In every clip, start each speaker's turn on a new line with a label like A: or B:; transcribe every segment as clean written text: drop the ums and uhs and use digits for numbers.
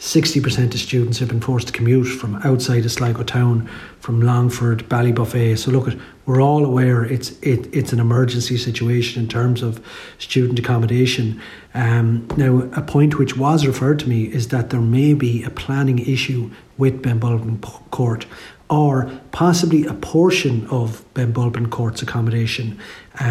A: 60% of students have been forced to commute from outside of Sligo town, from Longford, Ballybuffet. So look, we're all aware it's an emergency situation in terms of student accommodation. Now, a point which was referred to me is that there may be a planning issue with Benbulben Court, or possibly a portion of Benbulben Court's accommodation,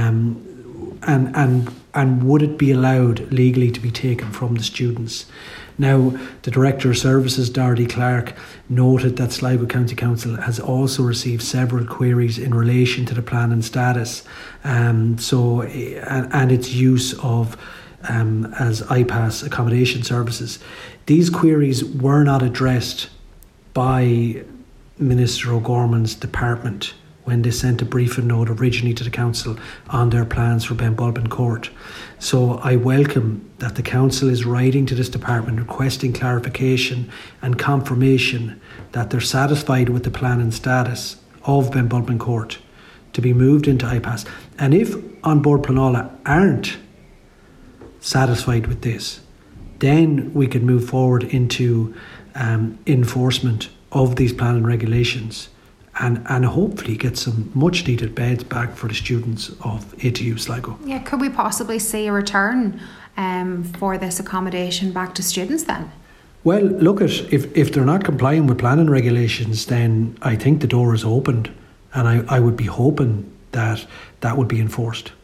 A: and would it be allowed legally to be taken from the students? Now, the Director of Services, Dorothy Clark, noted that Sligo County Council has also received several queries in relation to the plan and status, and its use of as IPAS accommodation services. These queries were not addressed by Minister O'Gorman's department when they sent a briefing note originally to the council on their plans for Benbulben Court. So I welcome that the council is writing to this department requesting clarification and confirmation that they're satisfied with the plan and status of Benbulben Court to be moved into IPAS. And if On Board Pleanála aren't satisfied with this, then we could move forward into enforcement of these planning regulations and hopefully get some much needed beds back for the students of ATU Sligo.
B: Yeah, could we possibly see a return for this accommodation back to students then?
A: Well, look, if they're not complying with planning regulations, then I think the door is opened, and I would be hoping that would be enforced.